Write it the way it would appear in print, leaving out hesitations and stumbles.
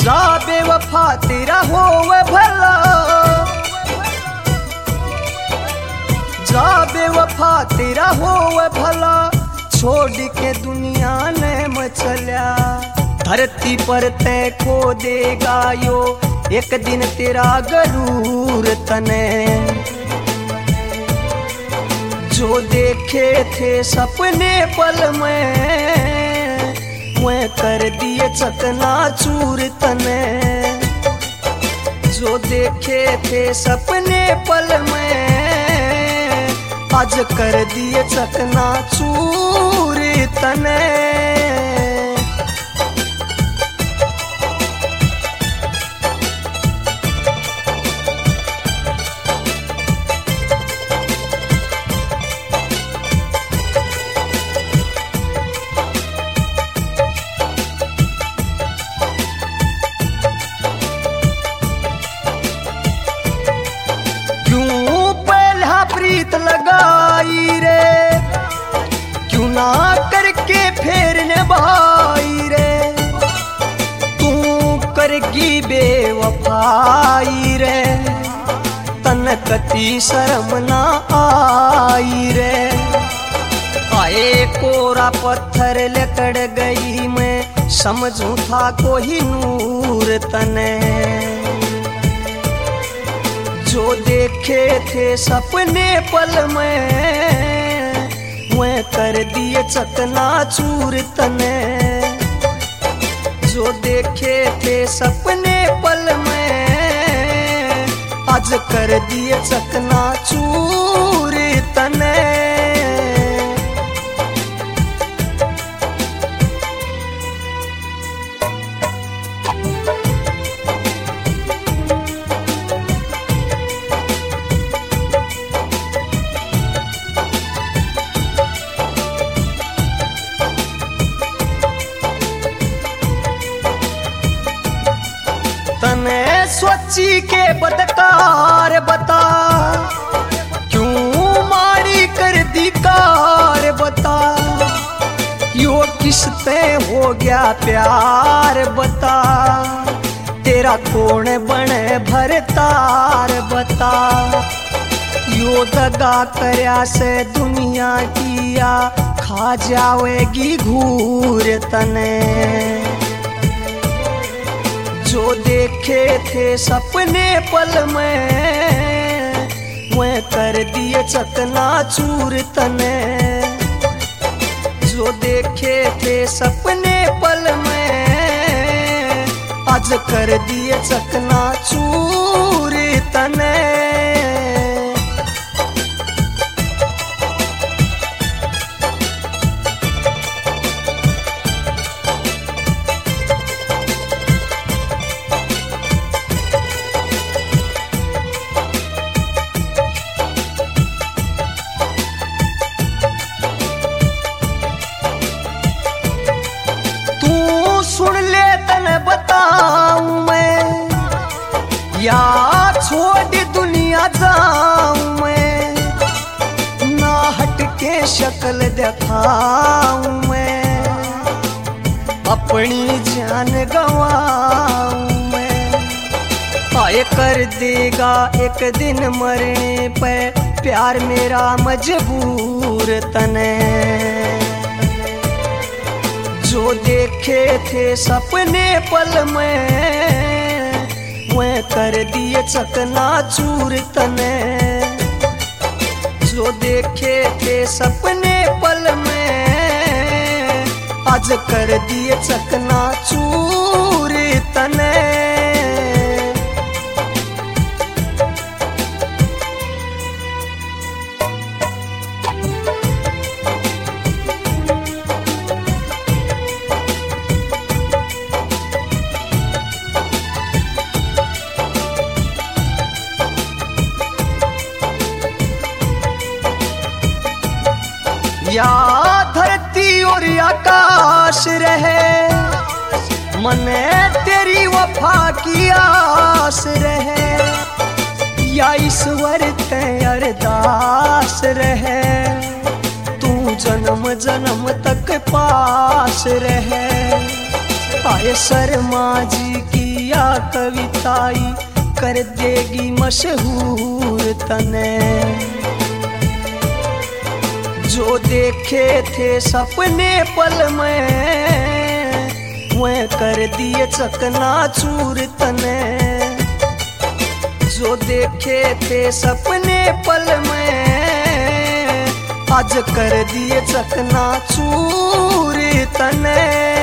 जा बेवफा तेरा होवे भला, जा बेवफा तेरा होवे भला, छोड़ के दुनिया ने मचल्या। धरती पर तय खो देगा यो एक दिन तेरा गरूर तने। जो देखे थे सपने पल में, मैं कर दिए चकनाचूर तने। जो देखे थे सपने पल में, आज कर दिए चकनाचूर तने। प्रीत लगाई रे, क्यों ना करके फेर निभाई रे। तू करगी बेवफाई रे, तन कती शर्म ना आई रे। आए कोरा पत्थर लकड़ गई, मैं समझूं था कोई नूर तने। जो देखे थे सपने पल में, मैं कर दिए चकनाचूर तने। जो देखे थे सपने पल में, आज कर दिए चकनाचूर तने। तने सोची के बदकार बता, क्यों मारी कर दी कार बता। यो किसते हो गया प्यार बता, तेरा कौन बने भरतार बता। यो दगा करया से दुनिया किया, खा जावेगी घूर तने। जो देखे थे सपने पल में, मैं कर दिए चकनाचूर तने। जो देखे थे सपने पल में, आज कर दिए चकनाचूर तने। सुन ले तने बताऊं मैं, या छोड़ दुनिया जाऊं मैं। ना हट के शक्ल दिखाऊं मैं, अपनी जान गवाऊं मैं। आए कर देगा एक दिन मरने पे प्यार मेरा मजबूर तने। जो देखे थे सपने पल में, मैं कर दिए चकनाचूर तने। जो देखे थे सपने पल में, आज कर दिए चकनाचूर तने। या धरती और आकाश रहे, मने तेरी वफा की आस रहे। या ईश्वर ते अरदास रहे, तू जन्म जन्म तक पास रहे। आए शर्मा जी की या कविताई कर देगी मशहूर तने। जो देखे थे सपने पल में वह कर दिए चकनाचूर तने। जो देखे थे सपने पल में आज कर दिए चकनाचूर तने।